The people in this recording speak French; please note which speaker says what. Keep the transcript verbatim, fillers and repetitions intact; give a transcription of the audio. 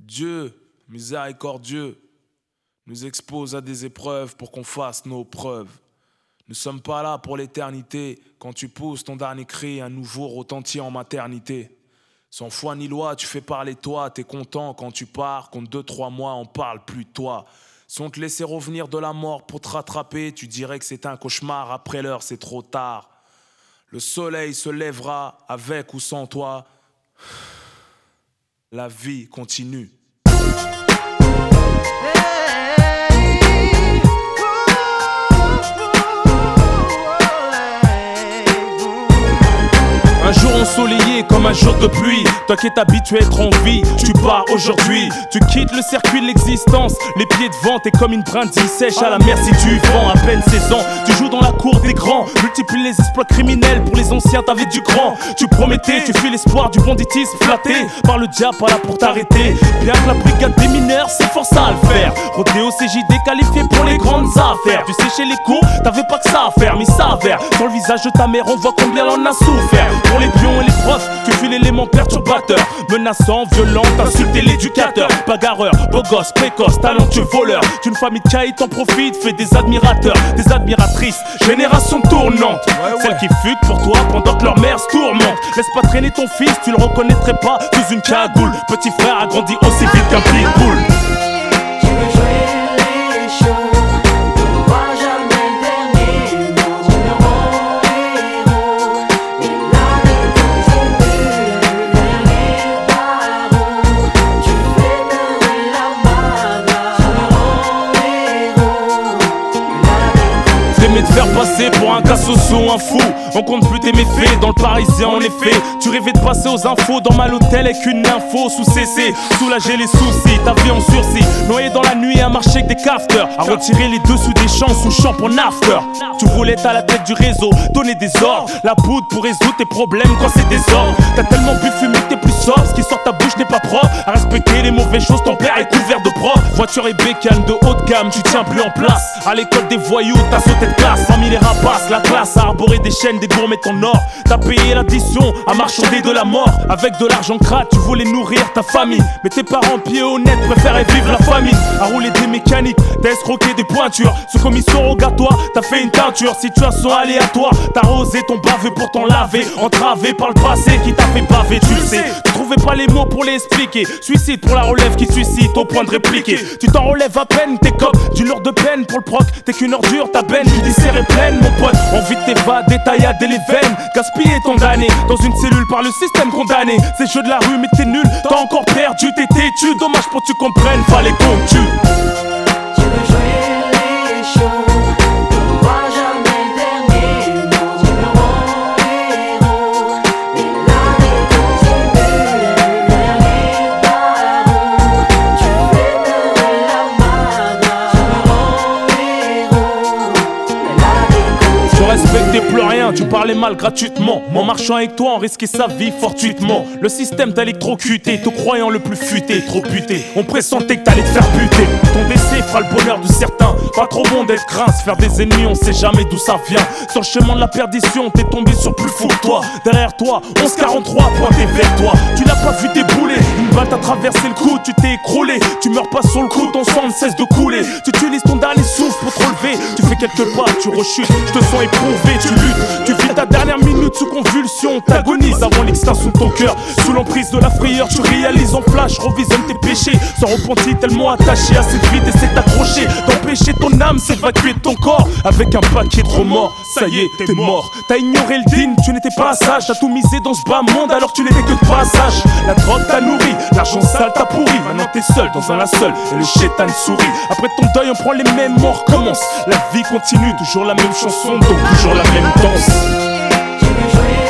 Speaker 1: Dieu, miséricordieux, nous expose à des épreuves pour qu'on fasse nos preuves. Nous sommes pas là pour l'éternité. Quand tu pousses ton dernier cri, un nouveau retentit en maternité. Sans foi ni loi, tu fais parler toi. T'es content quand tu pars, compte deux, trois mois, on parle plus de toi. Si on te laissait revenir de la mort pour te rattraper, tu dirais que c'est un cauchemar. Après l'heure, c'est trop tard. Le soleil se lèvera avec ou sans toi. La vie continue. Un jour ensoleillé comme un jour de pluie. Toi qui es habitué à être en vie, tu pars aujourd'hui. Tu quittes le circuit de l'existence. Les pieds devant, t'es comme une brindille sèche à la merci du vent. À peine seize ans, tu joues dans la cour des grands. Multiplie les exploits criminels, pour les anciens t'avais du grand. Tu promettais, tu fuis l'espoir du banditisme flatté par le diable, pas là pour t'arrêter. Bien que la brigade des mineurs s'efforce à le faire. Rodéo C J D qualifié pour les grandes affaires. Tu sais chez les cours, t'avais pas que ça à faire, mais ça avère. Sur le visage de ta mère, on voit combien elle en a souffert. Pour les pions et les profs, tu fuis l'élément perturbateur. Menaçant, violent, t'insultais l'éducateur. Bagarreur, beau gosse, précoce, talentueux, voleur. D'une famille de caïds t'en profites, fais des admirateurs, des admiratrices, génération tournante. Ouais, ouais. Celles qui fuguent pour toi pendant que leur mère se tourmente. Laisse pas traîner ton fils, tu le reconnaîtrais pas sous une cagoule. Petit frère a grandi aussi vite qu'un pitbull. De faire passer pour un cassoso ou un fou. On compte plus tes méfaits dans le Parisien en effet. Tu rêvais de passer aux infos dans mal hôtel avec une info sous C C. Soulager les soucis, ta vie en sursis. Noyé dans la nuit à marcher avec des cafteurs. À retirer les dessous des champs sous champ pour after. Tu voulais à la tête du réseau, donner des ordres. La poudre pour résoudre tes problèmes quand c'est désordre. T'as tellement bu fumé que t'es plus sobre. Ce qui sort ta bouche n'est pas propre. À respecter les mauvaises choses, ton père est couvert de propre. Voiture et bécane de haute gamme, tu tiens plus en place. À l'école des voyous, t'as sauté de classe. Parmi les rapaces, la classe a arboré des chaînes, des gourmettes en or. T'as payé l'addition à marchander de la mort. Avec de l'argent crade, tu voulais nourrir ta famille. Mais tes parents pieds honnêtes préféraient vivre la famine. À rouler des mécaniques, t'as escroqué des pointures. Ce commis surrogatoire, t'as fait une teinture. Situation aléatoire, t'as rosé ton baveux pour t'en laver. Entravé par le passé qui t'a fait baver, tu le sais. Tu trouvais pas les mots pour les expliquer. Suicide pour la relève qui suscite au point de répliquer. Tu t'en relèves à peine, t'es cop d'une heure de peine pour le proc. T'es qu'une ordure, ta benne judiciaire est pleine, mon pote. Envie de t'évader, tailladé les veines. Gaspillé ton damné dans une cellule par le système condamné. Ces jeux de la rue, mais t'es nul, t'as encore perdu, t'es têtu. Dommage pour que tu comprennes, fallait qu'on tue.
Speaker 2: Tu veux jouer les shows, t'auras jamais le dernier mot. Numéro héros, mais la vie continue derrière les barreaux. Tu fais pleurer la madame. Numéro héros, mais la vie continue.
Speaker 1: Je respectais plus rien, tu parlais mal gratuitement. En marchant avec toi, on risquait sa vie fortuitement. Le système t'a électrocuté, te croyant le plus futé, trop buté. On pressentait que t'allais te faire buter. Ton décès fera le bonheur de certains. Pas trop bon d'être grince, faire des ennemis, on sait jamais d'où ça vient. Sur le chemin de la perdition, t'es tombé sur plus fou que toi. Derrière toi, onze quarante-trois pointé vers toi. Tu l'as pas vu débouler, une balle t'a traversé le cou, tu t'es écroulé. Tu meurs pas sur le coup, ton sang ne cesse de couler. Tu utilises ton dernier souffle pour te relever. Tu fais quelques pas, tu rechutes, je te sens éprouvé, tu luttes. Tu vis ta dernière minute sous convulsion, t'agonises avant l'extinction de ton cœur. Sous l'emprise de la frayeur, tu réalises en flash, revisionne tes péchés. Sans repenti, tellement attaché à cette vie, t'essaies d'accrocher, d'empêcher ton âme s'évacuer de ton corps. Avec un paquet de remords, ça y est, t'es mort. T'as ignoré le digne, tu n'étais pas sage. T'as tout misé dans ce bas monde alors que tu n'étais que de passage. La drogue t'a nourri, l'argent sale t'a pourri. Maintenant t'es seul dans un linceul et le chétan sourit. Après ton deuil, on prend les mêmes, on recommence. La vie continue, toujours la même chanson, donc toujours la même danse.
Speaker 2: Tu veux jouer